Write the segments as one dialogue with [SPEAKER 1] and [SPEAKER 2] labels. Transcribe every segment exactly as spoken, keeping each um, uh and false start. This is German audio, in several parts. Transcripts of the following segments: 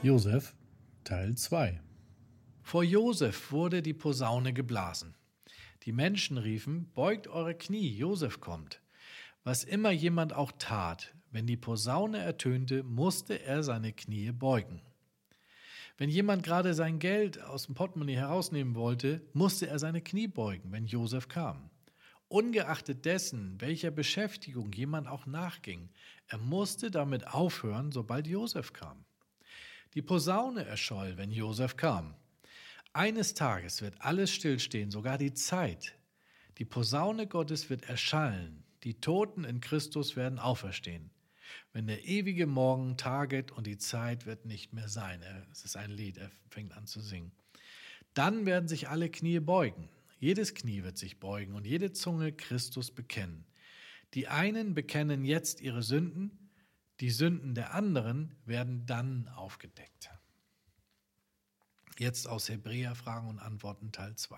[SPEAKER 1] Josef, Teil zwei.
[SPEAKER 2] Vor Josef wurde die Posaune geblasen. Die Menschen riefen, beugt eure Knie, Josef kommt. Was immer jemand auch tat, wenn die Posaune ertönte, musste er seine Knie beugen. Wenn jemand gerade sein Geld aus dem Portemonnaie herausnehmen wollte, musste er seine Knie beugen, wenn Josef kam. Ungeachtet dessen, welcher Beschäftigung jemand auch nachging, er musste damit aufhören, sobald Josef kam. Die Posaune erscholl, wenn Josef kam. Eines Tages wird alles stillstehen, sogar die Zeit. Die Posaune Gottes wird erschallen, die Toten in Christus werden auferstehen. Wenn der ewige Morgen taget und die Zeit wird nicht mehr sein. Es ist ein Lied, er fängt an zu singen. Dann werden sich alle Knie beugen. Jedes Knie wird sich beugen und jede Zunge Christus bekennen. Die einen bekennen jetzt ihre Sünden, die Sünden der anderen werden dann aufgedeckt. Jetzt aus Hebräer Fragen und Antworten Teil zwei.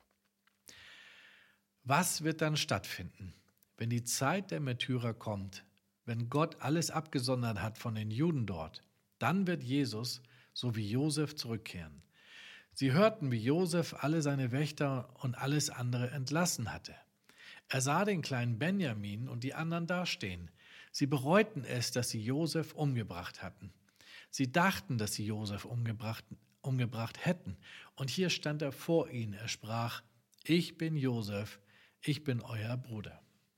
[SPEAKER 2] Was wird dann stattfinden, wenn die Zeit der Märtyrer kommt, wenn Gott alles abgesondert hat von den Juden dort? Dann wird Jesus, so wie Josef, zurückkehren. Sie hörten, wie Josef alle seine Wächter und alles andere entlassen hatte. Er sah den kleinen Benjamin und die anderen dastehen. Sie bereuten es, dass sie Josef umgebracht hatten. Sie dachten, dass sie Josef umgebracht, umgebracht hätten. Und hier stand er vor ihnen. Er sprach, ich bin Josef, ich bin euer Bruder.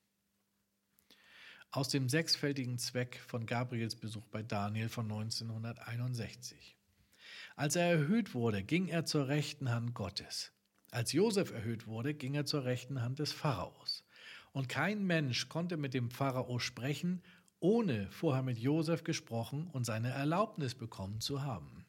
[SPEAKER 2] Aus dem sechsfältigen Zweck von Gabriels Besuch bei Daniel von neunzehnhunderteinundsechzig. Als er erhöht wurde, ging er zur rechten Hand Gottes. Als Josef erhöht wurde, ging er zur rechten Hand des Pharaos. Und kein Mensch konnte mit dem Pharao sprechen, ohne vorher mit Josef gesprochen und seine Erlaubnis bekommen zu haben.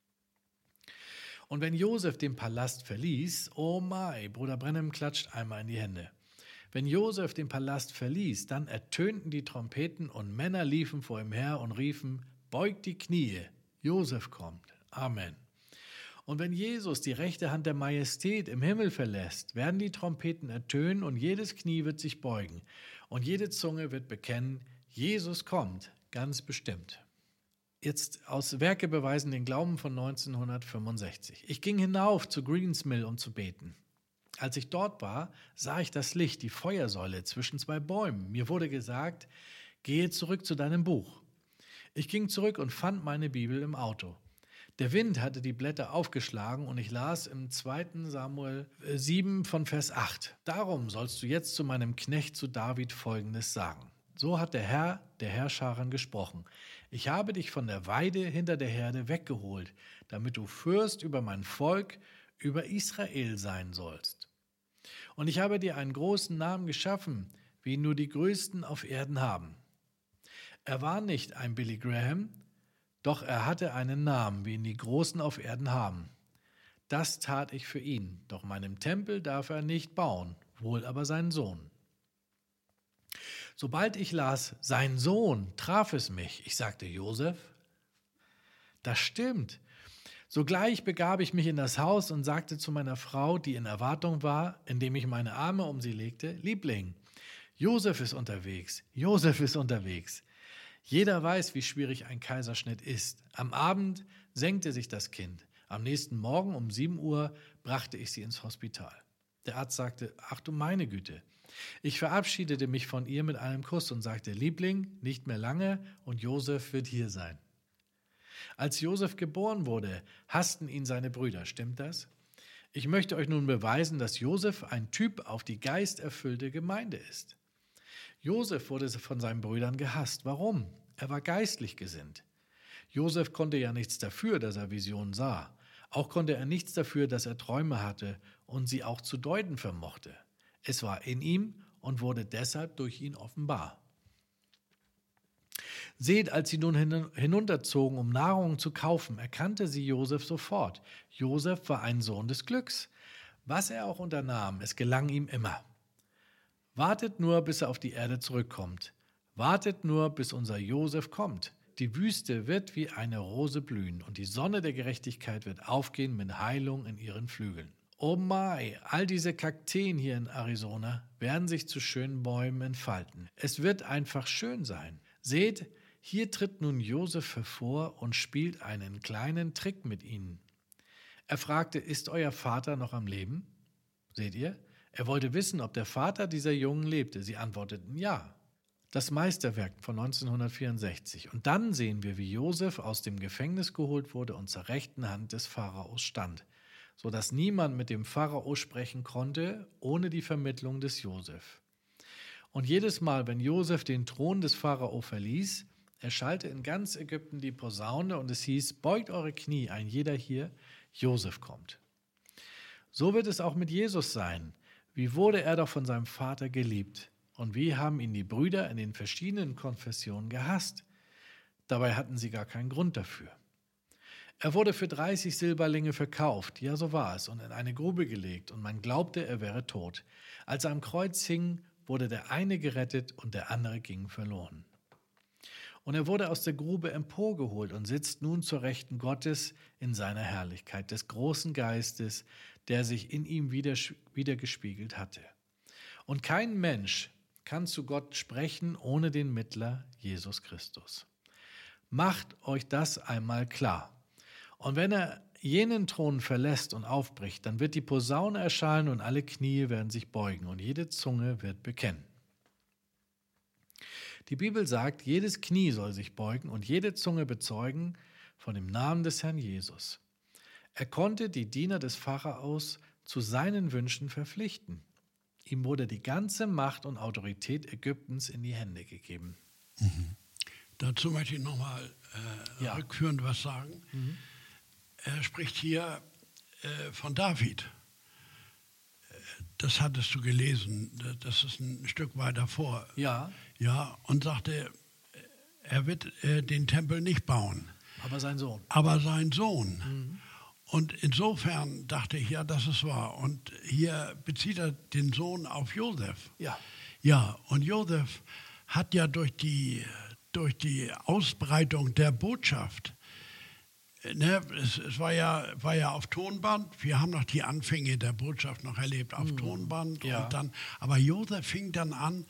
[SPEAKER 2] Und wenn Josef den Palast verließ, oh my, Bruder Brennem klatscht einmal in die Hände. Wenn Josef den Palast verließ, dann ertönten die Trompeten und Männer liefen vor ihm her und riefen, beugt die Knie, Josef kommt. Amen. Und wenn Jesus die rechte Hand der Majestät im Himmel verlässt, werden die Trompeten ertönen und jedes Knie wird sich beugen und jede Zunge wird bekennen, Jesus kommt, ganz bestimmt. Jetzt aus Werke beweisen den Glauben von neunzehnhundertfünfundsechzig. Ich ging hinauf zu Greens Mill, um zu beten. Als ich dort war, sah ich das Licht, die Feuersäule zwischen zwei Bäumen. Mir wurde gesagt, gehe zurück zu deinem Buch. Ich ging zurück und fand meine Bibel im Auto. Der Wind hatte die Blätter aufgeschlagen und ich las im zweiten Samuel sieben von Vers acht. Darum sollst du jetzt zu meinem Knecht zu David Folgendes sagen. So hat der Herr, der Herrscharen, gesprochen. Ich habe dich von der Weide hinter der Herde weggeholt, damit du Fürst über mein Volk, über Israel sein sollst. Und ich habe dir einen großen Namen geschaffen, wie ihn nur die Größten auf Erden haben. Er war nicht ein Billy Graham, doch er hatte einen Namen, wie ihn die Großen auf Erden haben. Das tat ich für ihn, doch meinem Tempel darf er nicht bauen, wohl aber seinen Sohn. Sobald ich las, sein Sohn, traf es mich. Ich sagte, Josef, das stimmt. Sogleich begab ich mich in das Haus und sagte zu meiner Frau, die in Erwartung war, indem ich meine Arme um sie legte, Liebling, Josef ist unterwegs, Josef ist unterwegs. Jeder weiß, wie schwierig ein Kaiserschnitt ist. Am Abend senkte sich das Kind. Am nächsten Morgen um sieben Uhr brachte ich sie ins Hospital. Der Arzt sagte, ach du meine Güte. Ich verabschiedete mich von ihr mit einem Kuss und sagte, Liebling, nicht mehr lange und Josef wird hier sein. Als Josef geboren wurde, hassten ihn seine Brüder. Stimmt das? Ich möchte euch nun beweisen, dass Josef ein Typ auf die geisterfüllte Gemeinde ist. Josef wurde von seinen Brüdern gehasst. Warum? Er war geistlich gesinnt. Josef konnte ja nichts dafür, dass er Visionen sah. Auch konnte er nichts dafür, dass er Träume hatte und sie auch zu deuten vermochte. Es war in ihm und wurde deshalb durch ihn offenbar. Seht, als sie nun hinunterzogen, um Nahrung zu kaufen, erkannte sie Josef sofort. Josef war ein Sohn des Glücks. Was er auch unternahm, es gelang ihm immer. Wartet nur, bis er auf die Erde zurückkommt. Wartet nur, bis unser Josef kommt. Die Wüste wird wie eine Rose blühen und die Sonne der Gerechtigkeit wird aufgehen mit Heilung in ihren Flügeln. Oh my, all diese Kakteen hier in Arizona werden sich zu schönen Bäumen entfalten. Es wird einfach schön sein. Seht, Hier tritt nun Josef hervor und spielt einen kleinen Trick mit ihnen. Er fragte, ist euer Vater noch am Leben? Seht ihr? Er wollte wissen, ob der Vater dieser Jungen lebte. Sie antworteten ja. Das Meisterwerk von neunzehnhundertvierundsechzig. Und dann sehen wir, wie Josef aus dem Gefängnis geholt wurde und zur rechten Hand des Pharaos stand, sodass niemand mit dem Pharao sprechen konnte, ohne die Vermittlung des Josef. Und jedes Mal, wenn Josef den Thron des Pharao verließ, erschallte in ganz Ägypten die Posaune und es hieß, beugt eure Knie, ein jeder hier, Josef kommt. So wird es auch mit Jesus sein. Wie wurde er doch von seinem Vater geliebt? Und wie haben ihn die Brüder in den verschiedenen Konfessionen gehasst? Dabei hatten sie gar keinen Grund dafür. Er wurde für dreißig Silberlinge verkauft, ja so war es, und in eine Grube gelegt, und man glaubte, er wäre tot. Als er am Kreuz hing, wurde der eine gerettet und der andere ging verloren. Und er wurde aus der Grube emporgeholt und sitzt nun zur Rechten Gottes in seiner Herrlichkeit, des großen Geistes, der sich in ihm wieder, wiedergespiegelt hatte. Und kein Mensch kann zu Gott sprechen ohne den Mittler Jesus Christus. Macht euch das einmal klar. Und wenn er jenen Thron verlässt und aufbricht, dann wird die Posaune erschallen und alle Knie werden sich beugen und jede Zunge wird bekennen. Die Bibel sagt, jedes Knie soll sich beugen und jede Zunge bezeugen von dem Namen des Herrn Jesus. Er konnte die Diener des Pharaos zu seinen Wünschen verpflichten. Ihm wurde die ganze Macht und Autorität Ägyptens in die Hände gegeben.
[SPEAKER 3] Mhm. Dazu möchte ich nochmal äh, ja. rückführend was sagen. Mhm. Er spricht hier äh, von David. Das hattest du gelesen, das ist ein Stück weiter vor.
[SPEAKER 2] Ja.
[SPEAKER 3] Ja, und sagte, er wird äh, den Tempel nicht bauen.
[SPEAKER 2] Aber sein Sohn.
[SPEAKER 3] Aber sein Sohn.
[SPEAKER 2] Mhm.
[SPEAKER 3] Und insofern dachte ich, ja, das ist wahr. Und hier bezieht er den Sohn auf Josef.
[SPEAKER 2] Ja.
[SPEAKER 3] Ja, und Josef hat ja durch die, durch die Ausbreitung der Botschaft, ne, es, es war, ja, war ja auf Tonband, wir haben noch die Anfänge der Botschaft noch erlebt auf mhm. Tonband.
[SPEAKER 2] Ja.
[SPEAKER 3] Und dann, aber Josef fing dann an,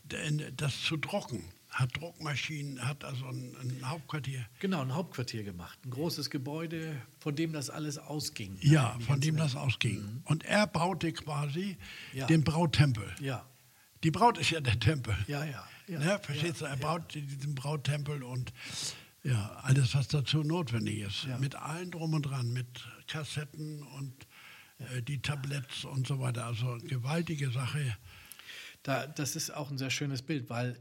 [SPEAKER 3] das zu drucken. Hat Druckmaschinen, hat also ein, ein Hauptquartier.
[SPEAKER 2] Genau, ein Hauptquartier gemacht. Ein großes Gebäude, von dem das alles ausging.
[SPEAKER 3] Ja, von dem das ausging. Mhm. Und er baute quasi ja. den Brautempel.
[SPEAKER 2] Ja.
[SPEAKER 3] Die Braut ist ja der Tempel.
[SPEAKER 2] Ja, ja. ja
[SPEAKER 3] ne, verstehst
[SPEAKER 2] ja,
[SPEAKER 3] du? Er
[SPEAKER 2] ja.
[SPEAKER 3] baut diesen Brauttempel und ja, alles, was dazu notwendig ist.
[SPEAKER 2] Ja.
[SPEAKER 3] Mit allen drum und dran, mit Kassetten und ja. äh, die Tabletts und so weiter. Also eine gewaltige Sache.
[SPEAKER 2] Da, das ist auch ein sehr schönes Bild, weil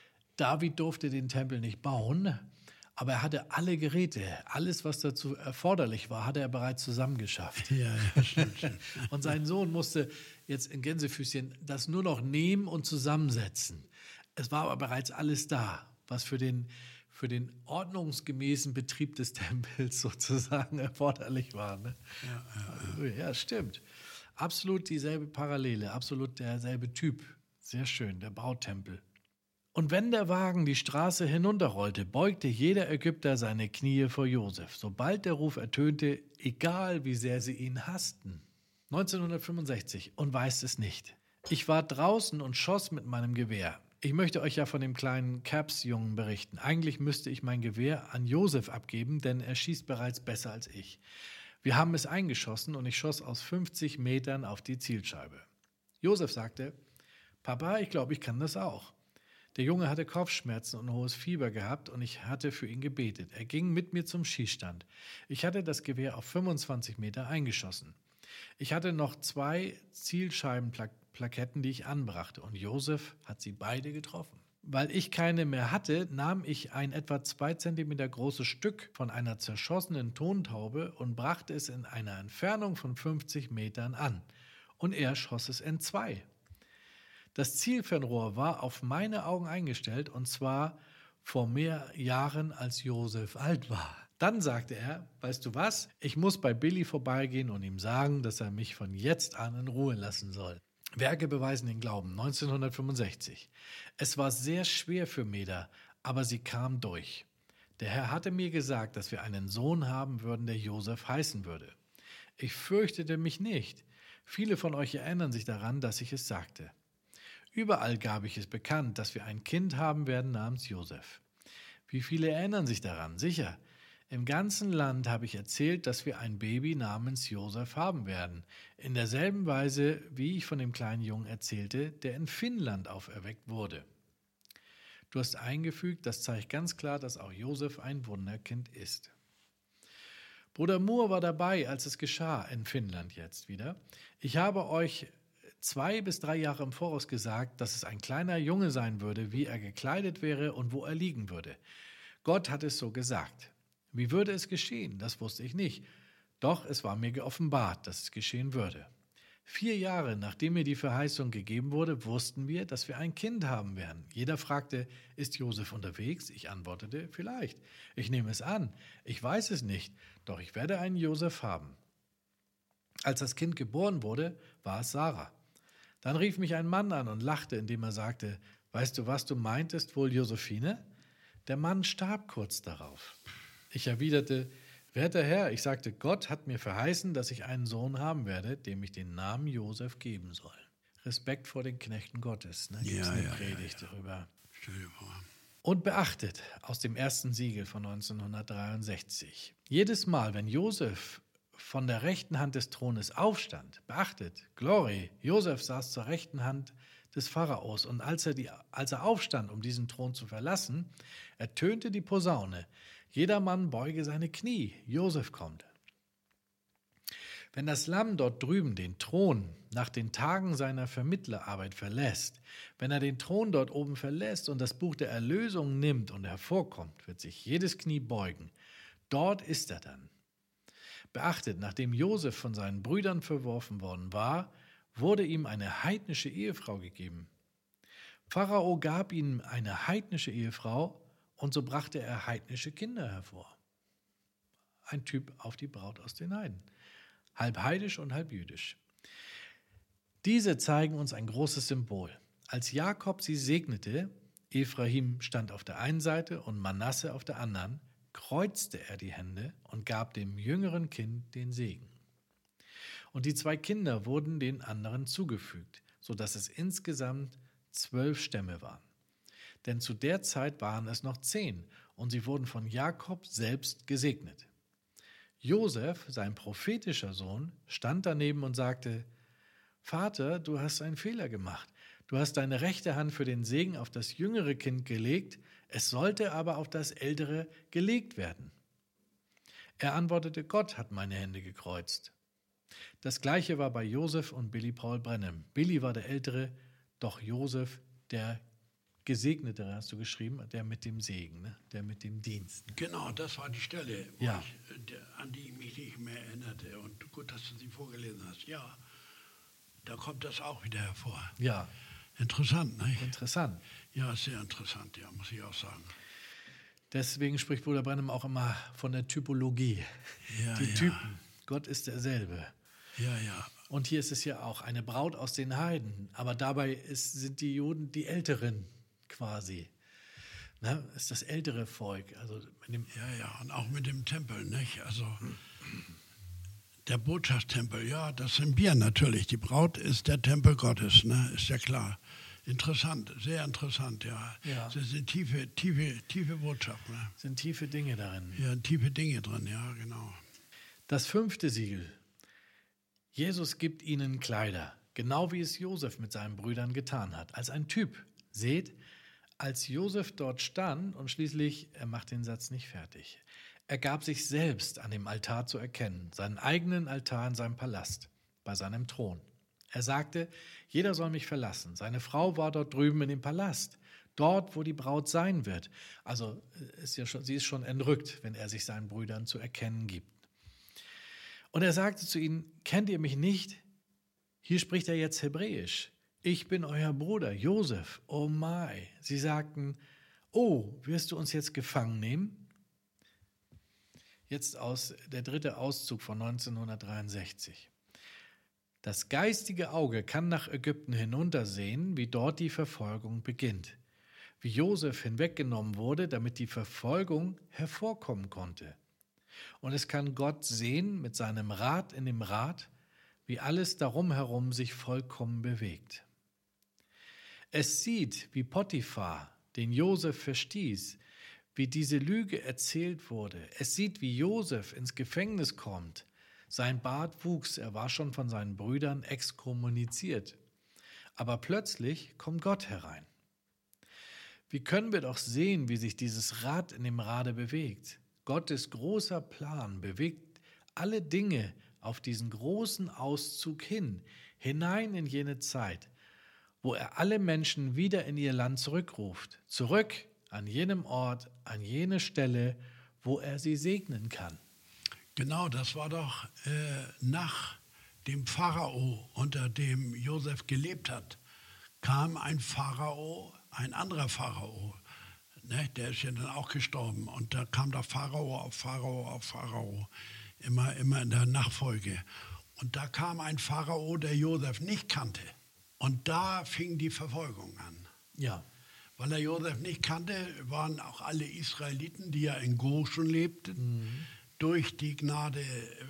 [SPEAKER 2] David durfte den Tempel nicht bauen, aber er hatte alle Geräte, alles, was dazu erforderlich war, hatte er bereits zusammengeschafft.
[SPEAKER 3] Ja, ja, stimmt, stimmt.
[SPEAKER 2] Und sein Sohn musste jetzt in Gänsefüßchen das nur noch nehmen und zusammensetzen. Es war aber bereits alles da, was für den, für den ordnungsgemäßen Betrieb des Tempels sozusagen erforderlich war. Ne?
[SPEAKER 3] Ja, ja, ja.
[SPEAKER 2] ja, stimmt. Absolut dieselbe Parallele, absolut derselbe Typ. Sehr schön, der Brautempel. Und wenn der Wagen die Straße hinunterrollte, beugte jeder Ägypter seine Knie vor Josef, sobald der Ruf ertönte, egal wie sehr sie ihn hassten. neunzehnhundertfünfundsechzig, und weiß es nicht. Ich war draußen und schoss mit meinem Gewehr. Ich möchte euch ja von dem kleinen Caps-Jungen berichten. Eigentlich müsste ich mein Gewehr an Josef abgeben, denn er schießt bereits besser als ich. Wir haben es eingeschossen und ich schoss aus fünfzig Metern auf die Zielscheibe. Josef sagte, Papa, ich glaube, ich kann das auch. Der Junge hatte Kopfschmerzen und hohes Fieber gehabt und ich hatte für ihn gebetet. Er ging mit mir zum Schießstand. Ich hatte das Gewehr auf fünfundzwanzig Meter eingeschossen. Ich hatte noch zwei Zielscheibenplaketten, die ich anbrachte, und Josef hat sie beide getroffen. Weil ich keine mehr hatte, nahm ich ein etwa zwei Zentimeter großes Stück von einer zerschossenen Tontaube und brachte es in einer Entfernung von fünfzig Metern an. Und er schoss es entzwei. Das Zielfernrohr war auf meine Augen eingestellt, und zwar vor mehr Jahren, als Josef alt war. Dann sagte er, weißt du was, ich muss bei Billy vorbeigehen und ihm sagen, dass er mich von jetzt an in Ruhe lassen soll. Werke beweisen den Glauben, neunzehnhundertfünfundsechzig. Es war sehr schwer für Meda, aber sie kam durch. Der Herr hatte mir gesagt, dass wir einen Sohn haben würden, der Josef heißen würde. Ich fürchtete mich nicht. Viele von euch erinnern sich daran, dass ich es sagte. Überall gab ich es bekannt, dass wir ein Kind haben werden namens Josef. Wie viele erinnern sich daran? Sicher. Im ganzen Land habe ich erzählt, dass wir ein Baby namens Josef haben werden. In derselben Weise, wie ich von dem kleinen Jungen erzählte, der in Finnland auferweckt wurde. Du hast eingefügt, das zeigt ganz klar, dass auch Josef ein Wunderkind ist. Bruder Moore war dabei, als es geschah, in Finnland jetzt wieder. Ich habe euch zwei bis drei Jahre im Voraus gesagt, dass es ein kleiner Junge sein würde, wie er gekleidet wäre und wo er liegen würde. Gott hat es so gesagt. Wie würde es geschehen? Das wusste ich nicht. Doch es war mir geoffenbart, dass es geschehen würde. Vier Jahre nachdem mir die Verheißung gegeben wurde, wussten wir, dass wir ein Kind haben werden. Jeder fragte, ist Josef unterwegs? Ich antwortete, vielleicht. Ich nehme es an. Ich weiß es nicht, doch ich werde einen Josef haben. Als das Kind geboren wurde, war es Sarah. Dann rief mich ein Mann an und lachte, indem er sagte, weißt du, was du meintest, wohl Josephine? Der Mann starb kurz darauf. Ich erwiderte, werter Herr, ich sagte, Gott hat mir verheißen, dass ich einen Sohn haben werde, dem ich den Namen Josef geben soll. Respekt vor den Knechten Gottes, ne? Gibt's
[SPEAKER 3] Ja,
[SPEAKER 2] eine
[SPEAKER 3] ja,
[SPEAKER 2] Predigt
[SPEAKER 3] ja, ja.
[SPEAKER 2] darüber.
[SPEAKER 3] Stell dir vor.
[SPEAKER 2] Und beachtet, aus dem ersten Siegel von neunzehnhundertdreiundsechzig, jedes Mal, wenn Josef von der rechten Hand des Thrones aufstand, beachtet, Glory, Josef saß zur rechten Hand des Pharaos und als er, die, als er aufstand, um diesen Thron zu verlassen, ertönte die Posaune, jedermann beuge seine Knie, Josef kommt. Wenn das Lamm dort drüben den Thron nach den Tagen seiner Vermittlerarbeit verlässt, wenn er den Thron dort oben verlässt und das Buch der Erlösung nimmt und hervorkommt, wird sich jedes Knie beugen. Dort ist er dann. Beachtet, nachdem Josef von seinen Brüdern verworfen worden war, wurde ihm eine heidnische Ehefrau gegeben. Pharao gab ihm eine heidnische Ehefrau und so brachte er heidnische Kinder hervor. Ein Typ auf die Braut aus den Heiden. Halb heidisch und halb jüdisch. Diese zeigen uns ein großes Symbol. Als Jakob sie segnete, Ephraim stand auf der einen Seite und Manasse auf der anderen, kreuzte er die Hände und gab dem jüngeren Kind den Segen. Und die zwei Kinder wurden den anderen zugefügt, sodass es insgesamt zwölf Stämme waren. Denn zu der Zeit waren es noch zehn und sie wurden von Jakob selbst gesegnet. Josef, sein prophetischer Sohn, stand daneben und sagte, Vater, du hast einen Fehler gemacht. Du hast deine rechte Hand für den Segen auf das jüngere Kind gelegt, es sollte aber auf das ältere gelegt werden. Er antwortete, Gott hat meine Hände gekreuzt. Das Gleiche war bei Josef und Billy Paul Brennan. Billy war der Ältere, doch Josef der Gesegnetere, hast du geschrieben, der mit dem Segen, ne? Der mit dem Dienst. Ne?
[SPEAKER 3] Genau, das war die Stelle, wo
[SPEAKER 2] Ja.
[SPEAKER 3] ich, äh, der, an die ich mich nicht mehr erinnerte. Und gut, dass du sie vorgelesen hast. Ja, da kommt das auch wieder hervor.
[SPEAKER 2] Ja,
[SPEAKER 3] Interessant, ne?
[SPEAKER 2] interessant.
[SPEAKER 3] Ja, sehr interessant, ja, muss ich auch sagen.
[SPEAKER 2] Deswegen spricht Bruder Branham auch immer von der Typologie.
[SPEAKER 3] Ja,
[SPEAKER 2] Die
[SPEAKER 3] ja.
[SPEAKER 2] Typen. Gott ist derselbe.
[SPEAKER 3] Ja, ja.
[SPEAKER 2] Und hier ist es ja auch eine Braut aus den Heiden. Aber dabei ist, sind die Juden die Älteren quasi. Ne? Ist das ältere Volk. Also mit dem,
[SPEAKER 3] Ja, ja, und auch mit dem Tempel, nicht? Also der Botschaftstempel, ja, das sind wir natürlich. Die Braut ist der Tempel Gottes, ne? Ist ja klar. Interessant, sehr interessant, ja.
[SPEAKER 2] Ja.
[SPEAKER 3] Das sind tiefe, tiefe, tiefe Botschaft, ne?
[SPEAKER 2] sind tiefe Dinge darin.
[SPEAKER 3] Ja, tiefe Dinge drin, ja, genau.
[SPEAKER 2] Das fünfte Siegel. Jesus gibt ihnen Kleider, genau wie es Josef mit seinen Brüdern getan hat, als ein Typ. Seht, als Josef dort stand und schließlich, er macht den Satz nicht fertig, er gab sich selbst an dem Altar zu erkennen, seinen eigenen Altar in seinem Palast, bei seinem Thron. Er sagte, jeder soll mich verlassen. Seine Frau war dort drüben in dem Palast, dort, wo die Braut sein wird. Also ist ja schon, sie ist schon entrückt, wenn er sich seinen Brüdern zu erkennen gibt. Und er sagte zu ihnen, kennt ihr mich nicht? Hier spricht er jetzt Hebräisch. Ich bin euer Bruder, Josef. Oh my. Sie sagten, oh, wirst du uns jetzt gefangen nehmen? Jetzt aus der dritte Auszug von neunzehnhundertdreiundsechzig. Das geistige Auge kann nach Ägypten hinuntersehen, wie dort die Verfolgung beginnt. Wie Josef hinweggenommen wurde, damit die Verfolgung hervorkommen konnte. Und es kann Gott sehen mit seinem Rad in dem Rad, wie alles darum herum sich vollkommen bewegt. Es sieht, wie Potiphar den Josef verstieß, wie diese Lüge erzählt wurde. Es sieht, wie Josef ins Gefängnis kommt. Sein Bart wuchs, er war schon von seinen Brüdern exkommuniziert. Aber plötzlich kommt Gott herein. Wie können wir doch sehen, wie sich dieses Rad in dem Rade bewegt? Gottes großer Plan bewegt alle Dinge auf diesen großen Auszug hin, hinein in jene Zeit, wo er alle Menschen wieder in ihr Land zurückruft, zurück an jenem Ort, an jene Stelle, wo er sie segnen kann.
[SPEAKER 3] Genau, das war doch äh, nach dem Pharao, unter dem Josef gelebt hat, kam ein Pharao, ein anderer Pharao, ne, der ist ja dann auch gestorben. Und da kam der Pharao auf Pharao auf Pharao, immer, immer in der Nachfolge. Und da kam ein Pharao, der Josef nicht kannte. Und da fing die Verfolgung an.
[SPEAKER 2] Ja.
[SPEAKER 3] Weil er Josef nicht kannte, waren auch alle Israeliten, die ja in Goshen lebten, mhm. durch die Gnade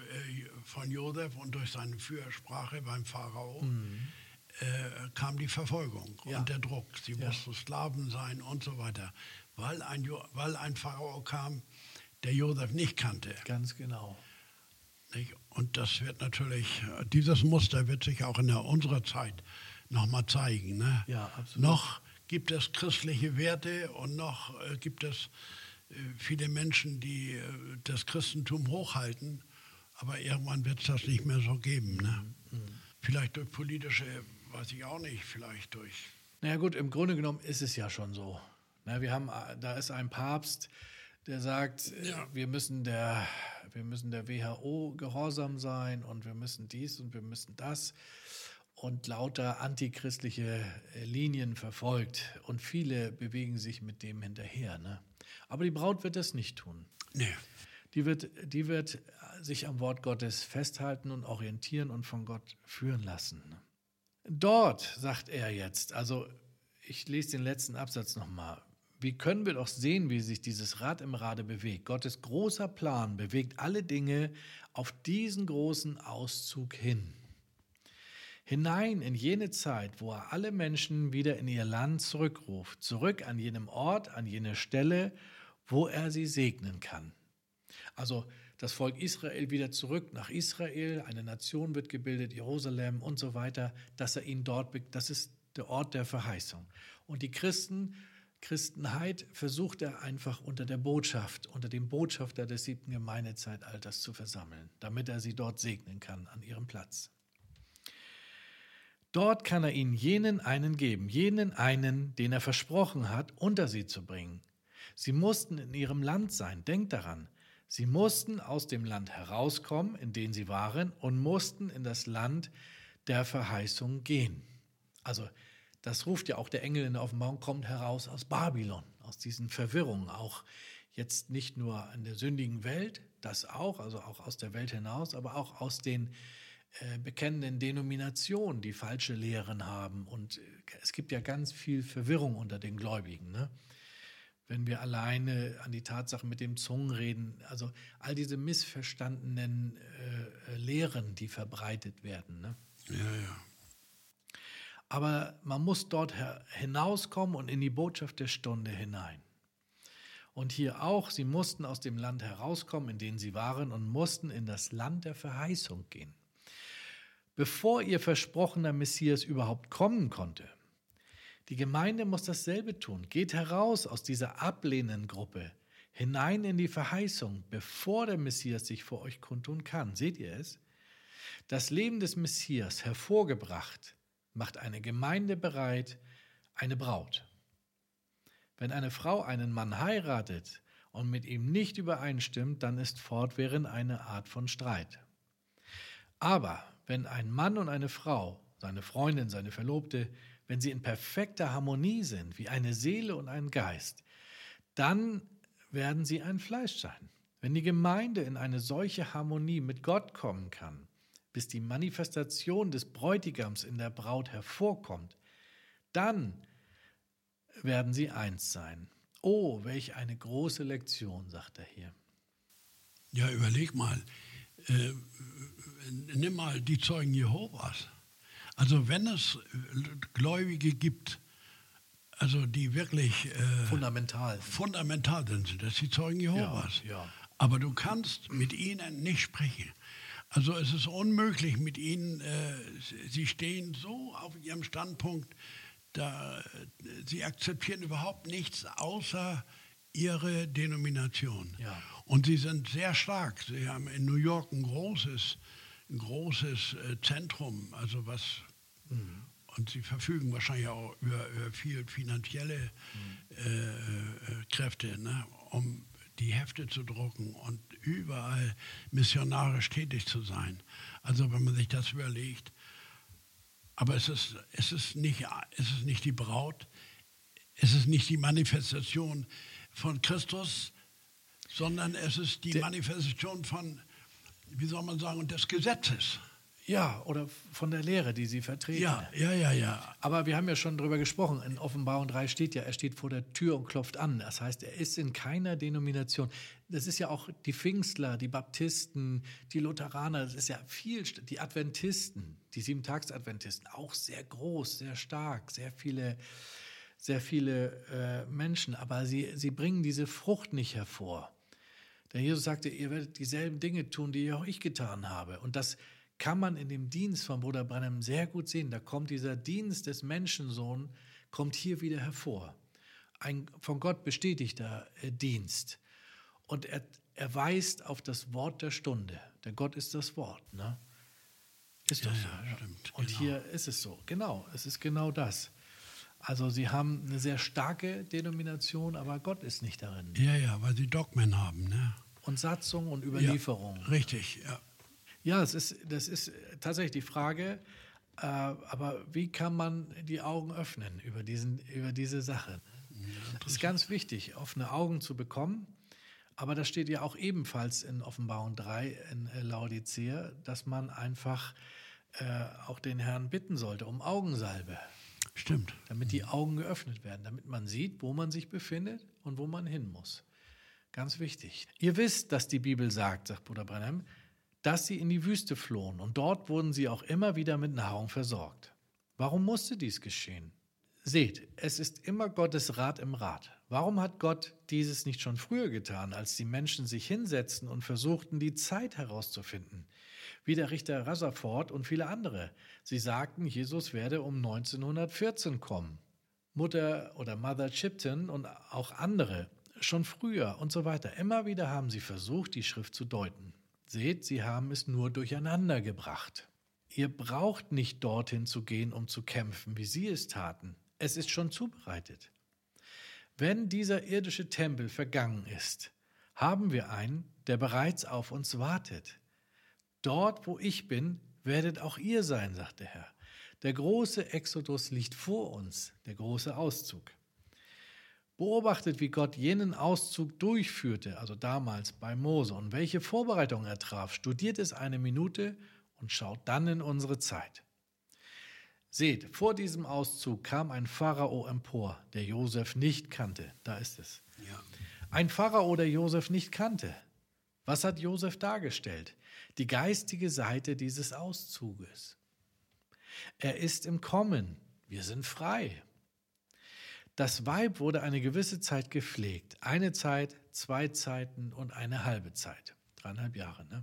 [SPEAKER 3] von Josef und durch seine Fürsprache beim Pharao, mhm. äh, kam die Verfolgung ja. und der Druck. Sie ja. mussten Sklaven sein und so weiter, weil ein, jo- weil ein Pharao kam, der Josef nicht kannte.
[SPEAKER 2] Ganz genau.
[SPEAKER 3] Nicht? Und das wird natürlich, dieses Muster wird sich auch in der, unserer Zeit nochmal zeigen. Ne?
[SPEAKER 2] Ja, absolut.
[SPEAKER 3] Noch gibt es christliche Werte und noch äh, gibt es äh, viele Menschen, die äh, das Christentum hochhalten, aber irgendwann wird es das nicht mehr so geben. Ne? Mhm. Vielleicht durch politische, weiß ich auch nicht, vielleicht durch...
[SPEAKER 2] Naja gut, im Grunde genommen ist es ja schon so. Na, wir haben, da ist ein Papst, der sagt, ja. wir müssen der, wir müssen der W H O gehorsam sein und wir müssen dies und wir müssen das und lauter antichristliche Linien verfolgt. Und viele bewegen sich mit dem hinterher. Ne? Aber die Braut wird das nicht tun.
[SPEAKER 3] Nee.
[SPEAKER 2] Die wird, die wird sich am Wort Gottes festhalten und orientieren und von Gott führen lassen. Dort, sagt er jetzt, also ich lese den letzten Absatz nochmal, wie können wir doch sehen, wie sich dieses Rad im Rade bewegt? Gottes großer Plan bewegt alle Dinge auf diesen großen Auszug hin. Hinein in jene Zeit, wo er alle Menschen wieder in ihr Land zurückruft, zurück an jenem Ort, an jene Stelle, wo er sie segnen kann. Also das Volk Israel wieder zurück nach Israel, eine Nation wird gebildet, Jerusalem und so weiter, dass er ihn dort, das ist der Ort der Verheißung. Und die Christen, Christenheit versucht er einfach unter der Botschaft, unter dem Botschafter des siebten Gemeindezeitalters zu versammeln, damit er sie dort segnen kann an ihrem Platz. Dort kann er ihnen jenen einen geben, jenen einen, den er versprochen hat, unter sie zu bringen. Sie mussten in ihrem Land sein, denkt daran. Sie mussten aus dem Land herauskommen, in dem sie waren, und mussten in das Land der Verheißung gehen. Also das ruft ja auch der Engel in der Offenbarung, kommt heraus aus Babylon, aus diesen Verwirrungen, auch jetzt nicht nur in der sündigen Welt, das auch, also auch aus der Welt hinaus, aber auch aus den äh, bekennenden Denominationen, die falsche Lehren haben. Und äh, es gibt ja ganz viel Verwirrung unter den Gläubigen, ne? Wenn wir alleine an die Tatsachen mit dem Zungenreden, also all diese missverstandenen äh, Lehren, die verbreitet werden. Ne?
[SPEAKER 3] Ja, ja.
[SPEAKER 2] Aber man muss dort hinauskommen und in die Botschaft der Stunde hinein. Und hier auch, sie mussten aus dem Land herauskommen, in dem sie waren, und mussten in das Land der Verheißung gehen. Bevor ihr versprochener Messias überhaupt kommen konnte, die Gemeinde muss dasselbe tun. Geht heraus aus dieser ablehnenden Gruppe, hinein in die Verheißung, bevor der Messias sich vor euch kundtun kann. Seht ihr es? Das Leben des Messias hervorgebracht, macht eine Gemeinde bereit, eine Braut. Wenn eine Frau einen Mann heiratet und mit ihm nicht übereinstimmt, dann ist fortwährend eine Art von Streit. Aber wenn ein Mann und eine Frau, seine Freundin, seine Verlobte, wenn sie in perfekter Harmonie sind, wie eine Seele und ein Geist, dann werden sie ein Fleisch sein. Wenn die Gemeinde in eine solche Harmonie mit Gott kommen kann, bis die Manifestation des Bräutigams in der Braut hervorkommt, dann werden sie eins sein. Oh, welch eine große Lektion, sagt er hier.
[SPEAKER 3] Ja, überleg mal, äh, nimm mal die Zeugen Jehovas. Also wenn es Gläubige gibt, also die wirklich äh,
[SPEAKER 2] Fundamental.
[SPEAKER 3] fundamental sind, das sind die Zeugen Jehovas.
[SPEAKER 2] Ja, ja.
[SPEAKER 3] Aber du kannst mit ihnen nicht sprechen. Also es ist unmöglich mit ihnen, äh, sie stehen so auf ihrem Standpunkt, da, sie akzeptieren überhaupt nichts außer ihre Denomination.
[SPEAKER 2] Ja.
[SPEAKER 3] Und sie sind sehr stark. Sie haben in New York ein großes, ein großes äh, Zentrum, also was, mhm. und sie verfügen wahrscheinlich auch über, über viel finanzielle mhm. äh, Kräfte, ne, um die Hefte zu drucken und überall missionarisch tätig zu sein. Also wenn man sich das überlegt. Aber es ist, es ist, nicht, es ist nicht die Braut, es ist nicht die Manifestation von Christus, sondern es ist die
[SPEAKER 2] Der,
[SPEAKER 3] Manifestation von, wie soll man sagen, des Gesetzes.
[SPEAKER 2] Ja, oder von der Lehre, die sie vertreten.
[SPEAKER 3] Ja, ja, ja, ja.
[SPEAKER 2] Aber wir haben ja schon drüber gesprochen. In Offenbarung drei steht ja, er steht vor der Tür und klopft an. Das heißt, er ist in keiner Denomination. Das ist ja auch die Pfingstler, die Baptisten, die Lutheraner, das ist ja viel, die Adventisten, die Siebentagsadventisten, auch sehr groß, sehr stark, sehr viele, sehr viele äh, Menschen. Aber sie, sie bringen diese Frucht nicht hervor. Denn Jesus sagte, ihr werdet dieselben Dinge tun, die auch ich getan habe. Und das kann man in dem Dienst von Bruder Branham sehr gut sehen. Da kommt dieser Dienst des Menschensohn, kommt hier wieder hervor. Ein von Gott bestätigter äh, Dienst. Und er, er weist auf das Wort der Stunde. Denn Gott ist das Wort. Ne? Ist doch
[SPEAKER 3] ja,
[SPEAKER 2] so.
[SPEAKER 3] Ja,
[SPEAKER 2] ja.
[SPEAKER 3] stimmt,
[SPEAKER 2] Und
[SPEAKER 3] genau.
[SPEAKER 2] hier ist es so. Genau, es ist genau das. Also sie haben eine sehr starke Denomination, aber Gott ist nicht darin.
[SPEAKER 3] Ja, ja, weil sie Dogmen haben. Ne?
[SPEAKER 2] Und Satzung und Überlieferung.
[SPEAKER 3] Ja, richtig, ja.
[SPEAKER 2] Ja, es ist, das ist tatsächlich die Frage, äh, aber wie kann man die Augen öffnen über, diesen, über diese Sache? Es ist ganz wichtig, offene Augen zu bekommen, aber das steht ja auch ebenfalls in Offenbarung drei in Laodicea, dass man einfach äh, auch den Herrn bitten sollte um Augensalbe.
[SPEAKER 3] Stimmt.
[SPEAKER 2] Damit die Augen geöffnet werden, damit man sieht, wo man sich befindet und wo man hin muss. Ganz wichtig. Ihr wisst, dass die Bibel sagt, sagt Bruder Branham, dass sie in die Wüste flohen und dort wurden sie auch immer wieder mit Nahrung versorgt. Warum musste dies geschehen? Seht, es ist immer Gottes Rat im Rat. Warum hat Gott dieses nicht schon früher getan, als die Menschen sich hinsetzten und versuchten, die Zeit herauszufinden? Wie der Richter Rutherford und viele andere. Sie sagten, Jesus werde um neunzehnhundertvierzehn kommen. Mutter oder Mother Chipton und auch andere, schon früher und so weiter. Immer wieder haben sie versucht, die Schrift zu deuten. Seht, sie haben es nur durcheinander gebracht. Ihr braucht nicht dorthin zu gehen, um zu kämpfen, wie sie es taten. Es ist schon zubereitet. Wenn dieser irdische Tempel vergangen ist, haben wir einen, der bereits auf uns wartet. Dort, wo ich bin, werdet auch ihr sein, sagt der Herr. Der große Exodus liegt vor uns, der große Auszug. Beobachtet, wie Gott jenen Auszug durchführte, also damals bei Mose, und welche Vorbereitungen er traf. Studiert es eine Minute und schaut dann in unsere Zeit. Seht, vor diesem Auszug kam ein Pharao empor, der Josef nicht kannte. Da ist es.
[SPEAKER 3] Ja.
[SPEAKER 2] Ein Pharao, der Josef nicht kannte. Was hat Josef dargestellt? Die geistige Seite dieses Auszuges. Er ist im Kommen. Wir sind frei. Das Weib wurde eine gewisse Zeit gepflegt. Eine Zeit, zwei Zeiten und eine halbe Zeit. Dreieinhalb Jahre, ne?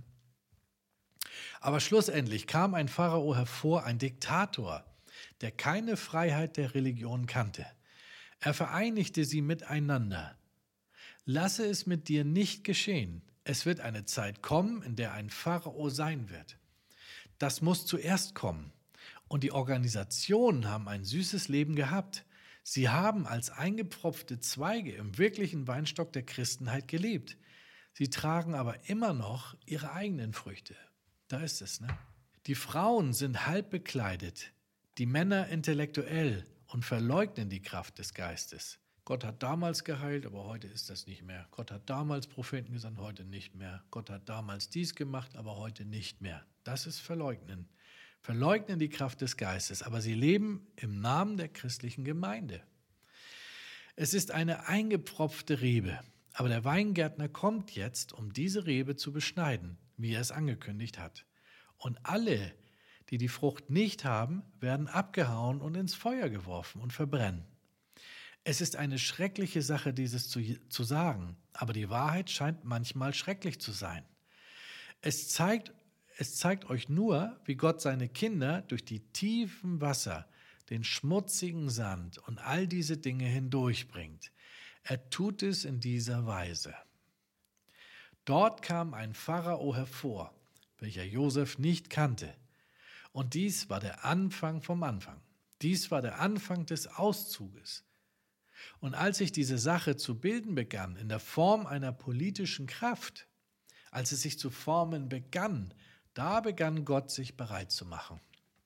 [SPEAKER 2] Aber schlussendlich kam ein Pharao hervor, ein Diktator, der keine Freiheit der Religion kannte. Er vereinigte sie miteinander. Lasse es mit dir nicht geschehen. Es wird eine Zeit kommen, in der ein Pharao sein wird. Das muss zuerst kommen. Und die Organisationen haben ein süßes Leben gehabt. Sie haben als eingepfropfte Zweige im wirklichen Weinstock der Christenheit gelebt. Sie tragen aber immer noch ihre eigenen Früchte. Da ist es, ne? Die Frauen sind halb bekleidet, die Männer intellektuell und verleugnen die Kraft des Geistes. Gott hat damals geheilt, aber heute ist das nicht mehr. Gott hat damals Propheten gesandt, heute nicht mehr. Gott hat damals dies gemacht, aber heute nicht mehr. Das ist Verleugnen. Verleugnen die Kraft des Geistes, aber sie leben im Namen der christlichen Gemeinde. Es ist eine eingepfropfte Rebe, aber der Weingärtner kommt jetzt, um diese Rebe zu beschneiden, wie er es angekündigt hat. Und alle, die die Frucht nicht haben, werden abgehauen und ins Feuer geworfen und verbrennen. Es ist eine schreckliche Sache, dieses zu, zu sagen, aber die Wahrheit scheint manchmal schrecklich zu sein. Es zeigt, es zeigt euch nur, wie Gott seine Kinder durch die tiefen Wasser, den schmutzigen Sand und all diese Dinge hindurchbringt. Er tut es in dieser Weise. Dort kam ein Pharao hervor, welcher Josef nicht kannte. Und dies war der Anfang vom Anfang. Dies war der Anfang des Auszuges. Und als sich diese Sache zu bilden begann, in der Form einer politischen Kraft, als es sich zu formen begann, da begann Gott sich bereit zu machen.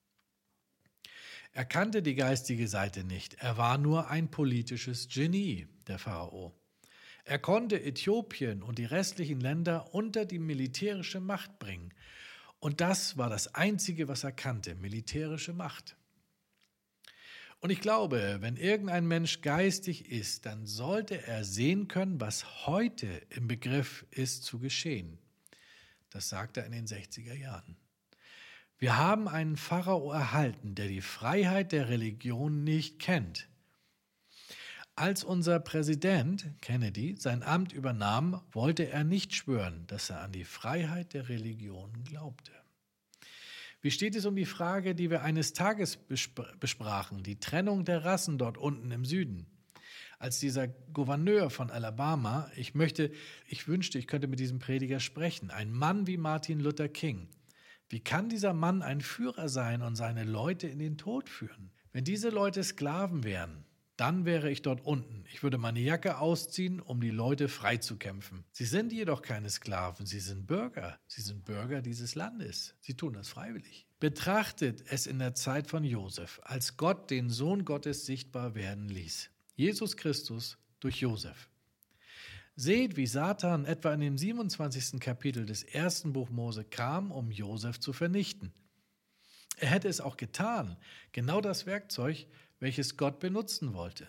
[SPEAKER 2] Er kannte die geistige Seite nicht, er war nur ein politisches Genie, der Pharao. Er konnte Äthiopien und die restlichen Länder unter die militärische Macht bringen. Und das war das Einzige, was er kannte, militärische Macht. Und ich glaube, wenn irgendein Mensch geistig ist, dann sollte er sehen können, was heute im Begriff ist zu geschehen. Das sagte er in den sechziger Jahren. Wir haben einen Pharao erhalten, der die Freiheit der Religion nicht kennt. Als unser Präsident Kennedy sein Amt übernahm, wollte er nicht schwören, dass er an die Freiheit der Religion glaubte. Wie steht es um die Frage, die wir eines Tages besprachen, die Trennung der Rassen dort unten im Süden? Als dieser Gouverneur von Alabama, ich möchte, ich wünschte, ich könnte mit diesem Prediger sprechen, ein Mann wie Martin Luther King. Wie kann dieser Mann ein Führer sein und seine Leute in den Tod führen? Wenn diese Leute Sklaven wären, dann wäre ich dort unten. Ich würde meine Jacke ausziehen, um die Leute freizukämpfen. Sie sind jedoch keine Sklaven, sie sind Bürger. Sie sind Bürger dieses Landes. Sie tun das freiwillig. Betrachtet es in der Zeit von Josef, als Gott den Sohn Gottes sichtbar werden ließ. Jesus Christus durch Josef. Seht, wie Satan etwa in dem siebenundzwanzigsten Kapitel des ersten Buch Mose kam, um Josef zu vernichten. Er hätte es auch getan, genau das Werkzeug, welches Gott benutzen wollte.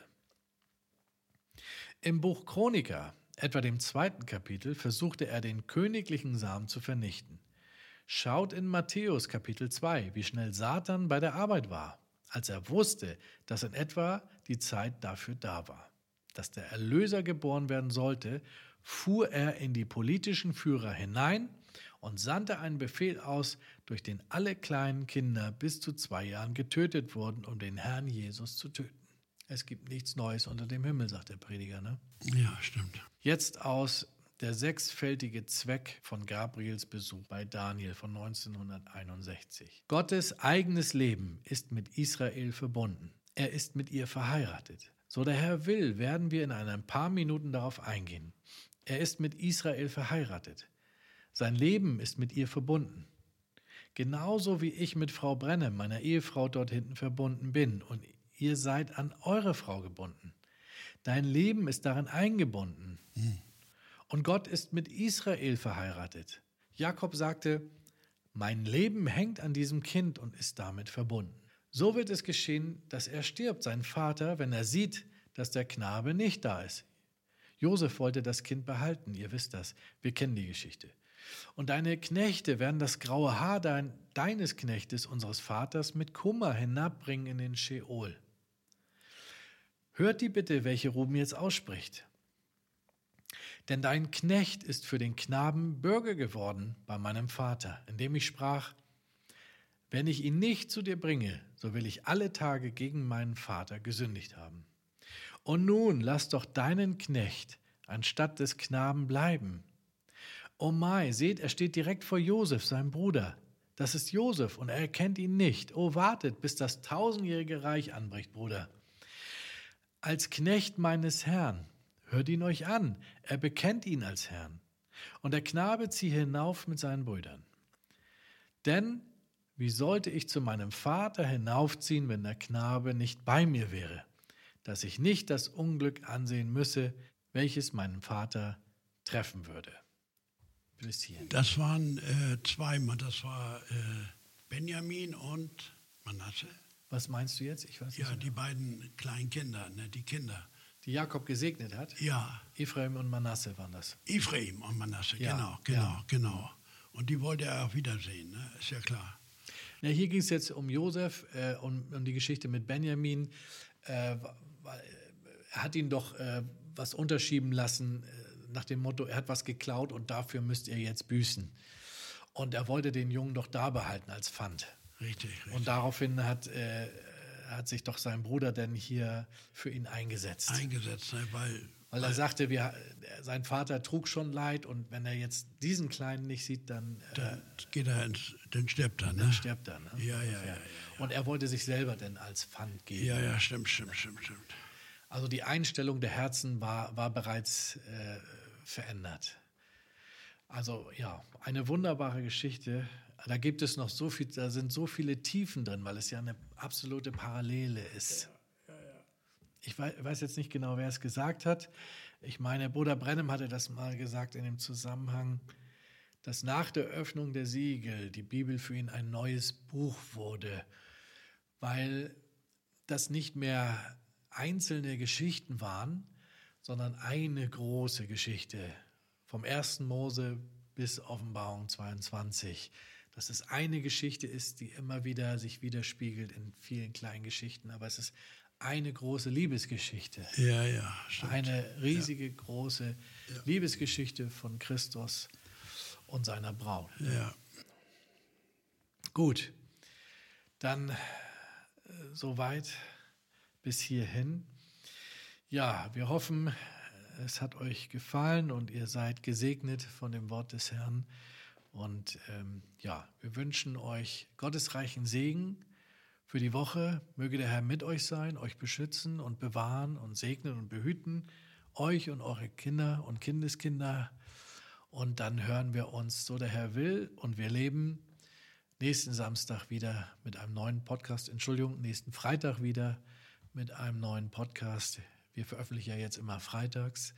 [SPEAKER 2] Im Buch Chroniker, etwa dem zweiten Kapitel, versuchte er den königlichen Samen zu vernichten. Schaut in Matthäus Kapitel zwei, wie schnell Satan bei der Arbeit war, als er wusste, dass in etwa die Zeit dafür da war. Dass der Erlöser geboren werden sollte, fuhr er in die politischen Führer hinein und sandte einen Befehl aus, durch den alle kleinen Kinder bis zu zwei Jahren getötet wurden, um den Herrn Jesus zu töten. Es gibt nichts Neues unter dem Himmel, sagt der Prediger, ne?
[SPEAKER 3] Ja, stimmt.
[SPEAKER 2] Jetzt aus der sechsfältige Zweck von Gabriels Besuch bei Daniel von neunzehnhunderteinundsechzig. Gottes eigenes Leben ist mit Israel verbunden. Er ist mit ihr verheiratet. So der Herr will, werden wir in ein paar Minuten darauf eingehen. Er ist mit Israel verheiratet. Sein Leben ist mit ihr verbunden. Genauso wie ich mit Frau Brennem, meiner Ehefrau, dort hinten verbunden bin. Und ihr seid an eure Frau gebunden. Dein Leben ist darin eingebunden. Hm. Und Gott ist mit Israel verheiratet. Jakob sagte, mein Leben hängt an diesem Kind und ist damit verbunden. So wird es geschehen, dass er stirbt, sein Vater, wenn er sieht, dass der Knabe nicht da ist. Josef wollte das Kind behalten, ihr wisst das, wir kennen die Geschichte. Und deine Knechte werden das graue Haar dein, deines Knechtes, unseres Vaters, mit Kummer hinabbringen in den Scheol. Hört die Bitte, welche Ruben jetzt ausspricht. Denn dein Knecht ist für den Knaben Bürger geworden bei meinem Vater, indem ich sprach, wenn ich ihn nicht zu dir bringe, so will ich alle Tage gegen meinen Vater gesündigt haben. Und nun lass doch deinen Knecht anstatt des Knaben bleiben. Oh Mai, seht, er steht direkt vor Josef, seinem Bruder. Das ist Josef und er erkennt ihn nicht. Oh, wartet, bis das tausendjährige Reich anbricht, Bruder. Als Knecht meines Herrn, hört ihn euch an, er bekennt ihn als Herrn. Und der Knabe ziehe hinauf mit seinen Brüdern. Denn wie sollte ich zu meinem Vater hinaufziehen, wenn der Knabe nicht bei mir wäre, dass ich nicht das Unglück ansehen müsse, welches meinen Vater treffen würde? Bis hierhin.
[SPEAKER 3] Das waren äh, zwei, das war äh, Benjamin und Manasse.
[SPEAKER 2] Was meinst du jetzt? Ich weiß nicht.
[SPEAKER 3] Ja,
[SPEAKER 2] so.
[SPEAKER 3] die beiden kleinen Kinder, ne, die Kinder.
[SPEAKER 2] Die Jakob gesegnet hat?
[SPEAKER 3] Ja.
[SPEAKER 2] Ephraim und Manasse waren das.
[SPEAKER 3] Ephraim und Manasse,
[SPEAKER 2] Ja,
[SPEAKER 3] genau, genau,
[SPEAKER 2] ja.
[SPEAKER 3] genau. Und die wollte er auch wiedersehen, ne? Ist ja klar.
[SPEAKER 2] Ja, hier ging es jetzt um Josef, äh, um, um die Geschichte mit Benjamin. Äh, er hat ihn doch äh, was unterschieben lassen, äh, nach dem Motto, er hat was geklaut und dafür müsst ihr jetzt büßen. Und er wollte den Jungen doch da behalten als Pfand.
[SPEAKER 3] Richtig, richtig.
[SPEAKER 2] Und daraufhin hat, äh, hat sich doch sein Bruder dann hier für ihn eingesetzt.
[SPEAKER 3] Eingesetzt, ne, weil...
[SPEAKER 2] Weil er sagte, wir, sein Vater trug schon Leid und wenn er jetzt diesen Kleinen nicht sieht, dann,
[SPEAKER 3] Dann
[SPEAKER 2] äh,
[SPEAKER 3] geht er ins, dann stirbt er, ne?
[SPEAKER 2] dann stirbt er. Ne?
[SPEAKER 3] Ja, ja, ja, ja.
[SPEAKER 2] Und er wollte sich selber denn als Pfand geben.
[SPEAKER 3] Ja, ja, stimmt, stimmt, stimmt, stimmt.
[SPEAKER 2] Also die Einstellung der Herzen war, war bereits äh, verändert. Also ja, eine wunderbare Geschichte. Da gibt es noch so viel, da sind so viele Tiefen drin, weil es ja eine absolute Parallele ist. Ich weiß jetzt nicht genau, wer es gesagt hat. Ich meine, Bruder Brennem hatte das mal gesagt in dem Zusammenhang, dass nach der Öffnung der Siegel die Bibel für ihn ein neues Buch wurde, weil das nicht mehr einzelne Geschichten waren, sondern eine große Geschichte, vom ersten Mose bis Offenbarung zweiundzwanzig. Dass es eine Geschichte ist, die immer wieder sich widerspiegelt in vielen kleinen Geschichten, aber es ist eine große Liebesgeschichte.
[SPEAKER 3] Ja, ja, stimmt.
[SPEAKER 2] Eine riesige, ja. große ja. Liebesgeschichte von Christus und seiner Braut.
[SPEAKER 3] Ja.
[SPEAKER 2] Gut, dann äh, soweit bis hierhin. Ja, wir hoffen, es hat euch gefallen und ihr seid gesegnet von dem Wort des Herrn. Und ähm, ja, wir wünschen euch gottesreichen Segen für die Woche. Möge der Herr mit euch sein, euch beschützen und bewahren und segnen und behüten, euch und eure Kinder und Kindeskinder. Und dann hören wir uns, so der Herr will, und wir leben nächsten Samstag wieder mit einem neuen Podcast. Entschuldigung, nächsten Freitag wieder mit einem neuen Podcast. Wir veröffentlichen ja jetzt immer freitags.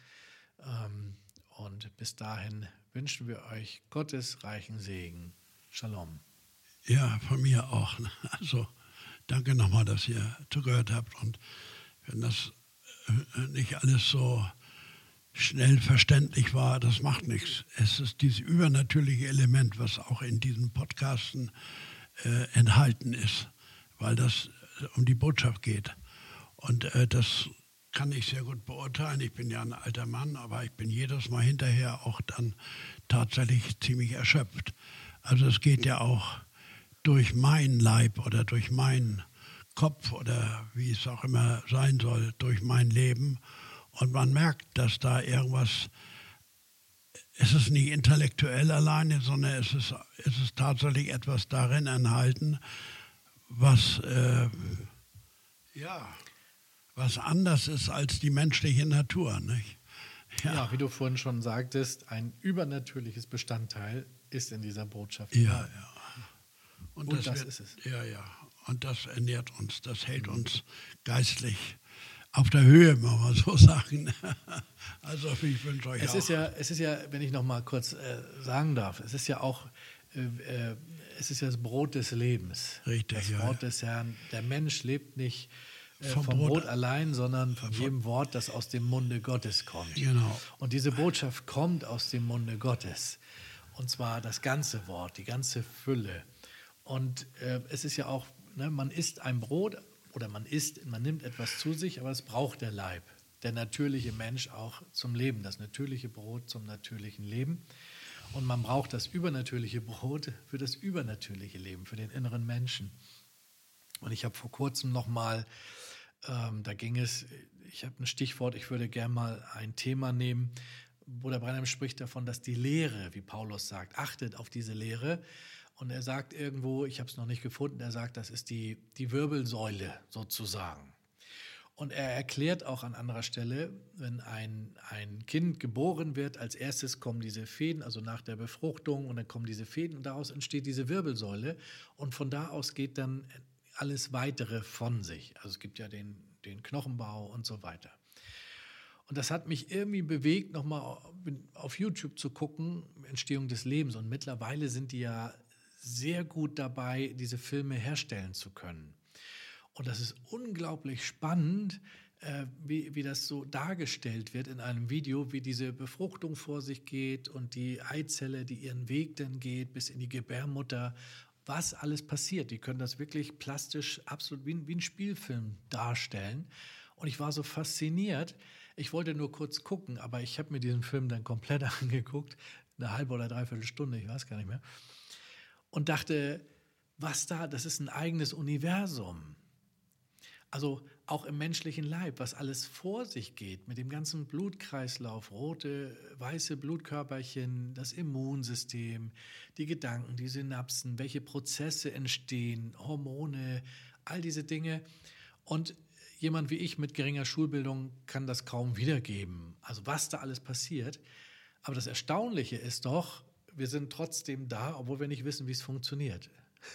[SPEAKER 2] Und bis dahin wünschen wir euch Gottes reichen Segen. Shalom.
[SPEAKER 3] Ja, von mir auch. Also danke nochmal, dass ihr zugehört habt. Und wenn das nicht alles so schnell verständlich war, das macht nichts. Es ist dieses übernatürliche Element, was auch in diesen Podcasten äh, enthalten ist, weil das um die Botschaft geht. Und äh, das kann ich sehr gut beurteilen. Ich bin ja ein alter Mann, aber ich bin jedes Mal hinterher auch dann tatsächlich ziemlich erschöpft. Also es geht ja auch durch meinen Leib oder durch meinen Kopf oder wie es auch immer sein soll, durch mein Leben. Und man merkt, dass da irgendwas, es ist nicht intellektuell alleine, sondern es ist, es ist tatsächlich etwas darin enthalten, was, äh, ja, was anders ist als die menschliche Natur. Nicht?
[SPEAKER 2] Ja. ja, wie du vorhin schon sagtest, ein übernatürliches Bestandteil ist in dieser Botschaft.
[SPEAKER 3] Ja, ja. Und,
[SPEAKER 2] Und
[SPEAKER 3] das,
[SPEAKER 2] das
[SPEAKER 3] wird,
[SPEAKER 2] ist es.
[SPEAKER 3] Ja, ja. Und das ernährt uns, das hält uns geistlich auf der Höhe, muss man so sagen. Also ich wünsche euch
[SPEAKER 2] es
[SPEAKER 3] auch.
[SPEAKER 2] Ist ja, es ist ja, wenn ich noch mal kurz äh, sagen darf, es ist ja auch, äh, äh, es ist ja das Brot des Lebens.
[SPEAKER 3] Richtig,
[SPEAKER 2] das
[SPEAKER 3] ja,
[SPEAKER 2] Wort
[SPEAKER 3] ja.
[SPEAKER 2] des Herrn. Der Mensch lebt nicht äh,
[SPEAKER 3] Vom
[SPEAKER 2] vom,
[SPEAKER 3] Brot-
[SPEAKER 2] Brot, allein, sondern von jedem Wort, das aus dem Munde Gottes kommt.
[SPEAKER 3] Genau.
[SPEAKER 2] Und diese Botschaft kommt aus dem Munde Gottes. Und zwar das ganze Wort, die ganze Fülle. Und äh, es ist ja auch, ne, man isst ein Brot oder man isst, man nimmt etwas zu sich, aber es braucht der Leib, der natürliche Mensch auch zum Leben, das natürliche Brot zum natürlichen Leben. Und man braucht das übernatürliche Brot für das übernatürliche Leben, für den inneren Menschen. Und ich habe vor kurzem noch mal, ähm, da ging es, ich habe ein Stichwort, ich würde gerne mal ein Thema nehmen. Bruder Branham spricht davon, dass die Lehre, wie Paulus sagt, achtet auf diese Lehre. Und er sagt irgendwo, ich habe es noch nicht gefunden, er sagt, das ist die, die Wirbelsäule sozusagen. Und er erklärt auch an anderer Stelle, wenn ein, ein Kind geboren wird, als erstes kommen diese Fäden, also nach der Befruchtung, und dann kommen diese Fäden und daraus entsteht diese Wirbelsäule. Und von da aus geht dann alles Weitere von sich. Also es gibt ja den, den Knochenbau und so weiter. Und das hat mich irgendwie bewegt, nochmal auf YouTube zu gucken, Entstehung des Lebens. Und mittlerweile sind die ja sehr gut dabei, diese Filme herstellen zu können. Und das ist unglaublich spannend, äh, wie, wie das so dargestellt wird in einem Video, wie diese Befruchtung vor sich geht und die Eizelle, die ihren Weg dann geht bis in die Gebärmutter, was alles passiert. Die können das wirklich plastisch absolut wie, wie ein Spielfilm darstellen. Und ich war so fasziniert. Ich wollte nur kurz gucken, aber ich habe mir diesen Film dann komplett angeguckt, eine halbe oder dreiviertel Stunde, ich weiß gar nicht mehr, und dachte, was da, das ist ein eigenes Universum. Also auch im menschlichen Leib, was alles vor sich geht, mit dem ganzen Blutkreislauf, rote, weiße Blutkörperchen, das Immunsystem, die Gedanken, die Synapsen, welche Prozesse entstehen, Hormone, all diese Dinge. Und jemand wie ich mit geringer Schulbildung kann das kaum wiedergeben, also was da alles passiert. Aber das Erstaunliche ist doch, wir sind trotzdem da, obwohl wir nicht wissen, wie es funktioniert.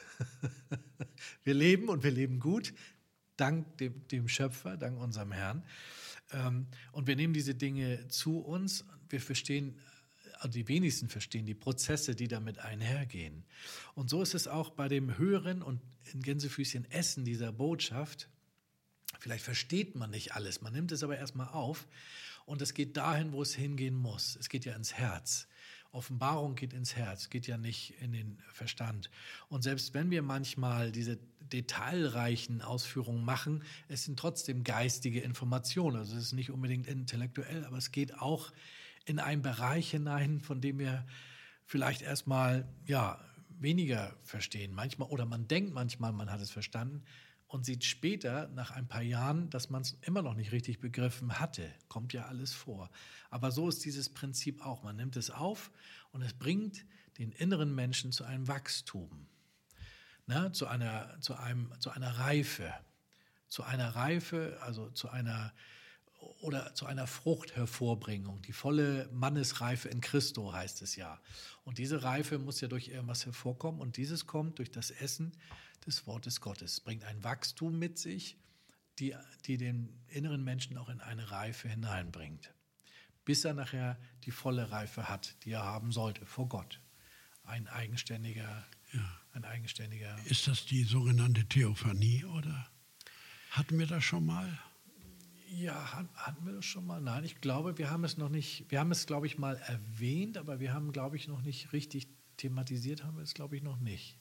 [SPEAKER 2] Wir leben und wir leben gut, dank dem, dem Schöpfer, dank unserem Herrn. Und wir nehmen diese Dinge zu uns. Wir verstehen, also die wenigsten verstehen die Prozesse, die damit einhergehen. Und so ist es auch bei dem Hören und in Gänsefüßchen Essen dieser Botschaft. Vielleicht versteht man nicht alles, man nimmt es aber erstmal auf und es geht dahin, wo es hingehen muss. Es geht ja ins Herz. Offenbarung geht ins Herz, geht ja nicht in den Verstand. Und selbst wenn wir manchmal diese detailreichen Ausführungen machen, es sind trotzdem geistige Informationen. Also es ist nicht unbedingt intellektuell, aber es geht auch in einen Bereich hinein, von dem wir vielleicht erstmal ja, weniger verstehen. Manchmal, oder man denkt manchmal, man hat es verstanden und sieht später, nach ein paar Jahren, dass man es immer noch nicht richtig begriffen hatte. Kommt ja alles vor. Aber so ist dieses Prinzip auch. Man nimmt es auf und es bringt den inneren Menschen zu einem Wachstum, ne? zu einer, zu einem, zu einer Reife. Zu einer Reife, also zu einer oder zu einer Fruchthervorbringung. Die volle Mannesreife in Christo heißt es ja. Und diese Reife muss ja durch irgendwas hervorkommen und dieses kommt durch das Essen des Wortes Gottes. Es bringt ein Wachstum mit sich, die, die den inneren Menschen auch in eine Reife hineinbringt, bis er nachher die volle Reife hat, die er haben sollte vor Gott. Ein eigenständiger,
[SPEAKER 3] Ja.
[SPEAKER 2] ein eigenständiger.
[SPEAKER 3] Ist das die sogenannte Theophanie oder hatten wir das schon mal?
[SPEAKER 2] Ja, hatten wir das schon mal? Nein, ich glaube, wir haben es noch nicht, wir haben es, glaube ich, mal erwähnt, aber wir haben, glaube ich, noch nicht richtig thematisiert, haben wir es, glaube ich, noch nicht.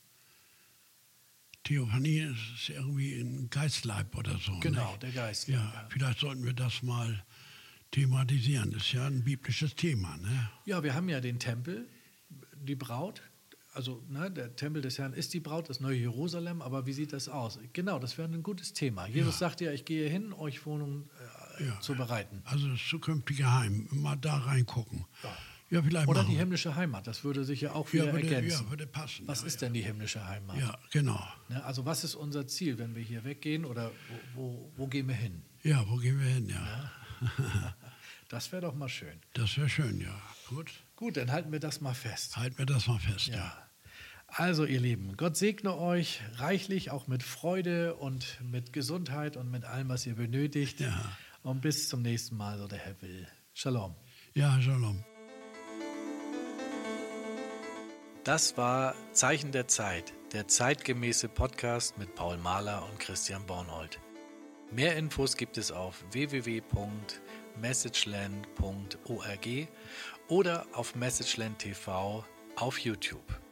[SPEAKER 3] Theophanie ist irgendwie ein Geistleib oder so.
[SPEAKER 2] Genau,
[SPEAKER 3] nicht?
[SPEAKER 2] der Geist.
[SPEAKER 3] Ja,
[SPEAKER 2] Ja.
[SPEAKER 3] vielleicht sollten wir das mal thematisieren. Das ist ja ein biblisches Thema. Ne?
[SPEAKER 2] Ja, wir haben ja den Tempel, die Braut. Also ne, der Tempel des Herrn ist die Braut, das neue Jerusalem, aber wie sieht das aus? Genau, das wäre ein gutes Thema. Jesus
[SPEAKER 3] Ja.
[SPEAKER 2] sagt ja, ich gehe hin, euch Wohnungen äh,
[SPEAKER 3] Ja.
[SPEAKER 2] zu bereiten.
[SPEAKER 3] Also das zukünftige Heim, mal da reingucken.
[SPEAKER 2] Ja.
[SPEAKER 3] Ja, vielleicht
[SPEAKER 2] Oder
[SPEAKER 3] machen
[SPEAKER 2] die
[SPEAKER 3] wir.
[SPEAKER 2] himmlische Heimat, das würde sich ja auch wieder
[SPEAKER 3] ja, würde,
[SPEAKER 2] ergänzen.
[SPEAKER 3] ja, würde passen.
[SPEAKER 2] Was
[SPEAKER 3] ja,
[SPEAKER 2] ist
[SPEAKER 3] ja.
[SPEAKER 2] denn die himmlische Heimat?
[SPEAKER 3] Ja, genau.
[SPEAKER 2] Ne, also was ist unser Ziel, wenn wir hier weggehen oder wo, wo, wo gehen wir hin?
[SPEAKER 3] Ja, wo gehen wir hin? Ja,
[SPEAKER 2] Das wäre doch mal schön.
[SPEAKER 3] das wäre schön, ja. Gut,
[SPEAKER 2] Gut, dann halten wir das mal fest.
[SPEAKER 3] halten wir das mal fest. Ja.
[SPEAKER 2] Ja. Also ihr Lieben, Gott segne euch reichlich, auch mit Freude und mit Gesundheit und mit allem, was ihr benötigt.
[SPEAKER 3] Ja.
[SPEAKER 2] Und bis zum nächsten Mal, so der Herr will. Shalom.
[SPEAKER 3] Ja, Shalom.
[SPEAKER 2] Das war Zeichen der Zeit, der zeitgemäße Podcast mit Paul Mahler und Christian Bornhold. Mehr Infos gibt es auf w w w punkt messageland punkt org oder auf Messageland T V auf YouTube.